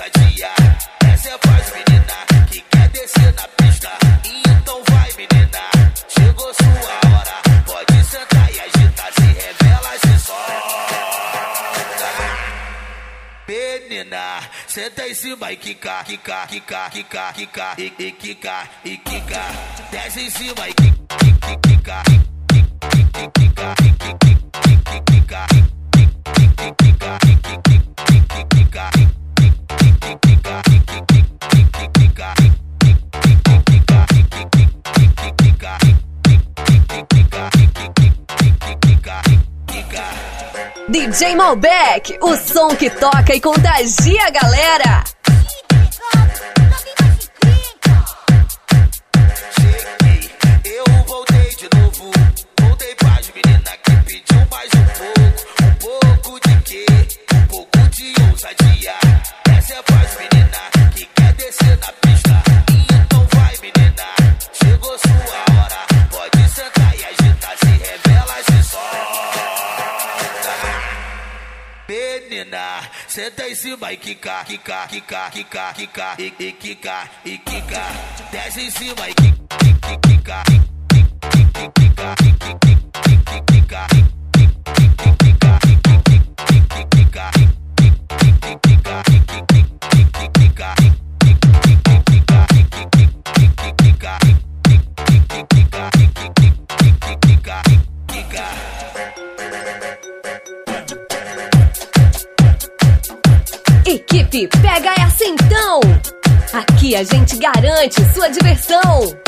ousadia. Essa é pras menina que quer descer na pista. Então vai, menina, chegou sua hora. Pode sentar e agitar, se revela, se solta. Menina, senta em cima e quica, quica, quica, quica, quica, e quica, e quica. Desce em cima e quica, quica, quica, quica, quica, quica, DJ Malbec, o som que toca e contagia a galera. Cheguei, eu voltei de novo. Voltei pras meninas que pediu mais um pouco de quê? Um pouco de ousadia. Essa é pras meninas que quer descer na pista. Então vai, menina, chegou sua hora. Pode sentar e agitar, se revela, se solta. Menina, senta em cima e quica, quica, quica, quica, quica, e quica, e quica. Desce em cima e quica, quica, quica, quica, quica, quica, Equipe, pega essa então! Aqui a gente garante sua diversão!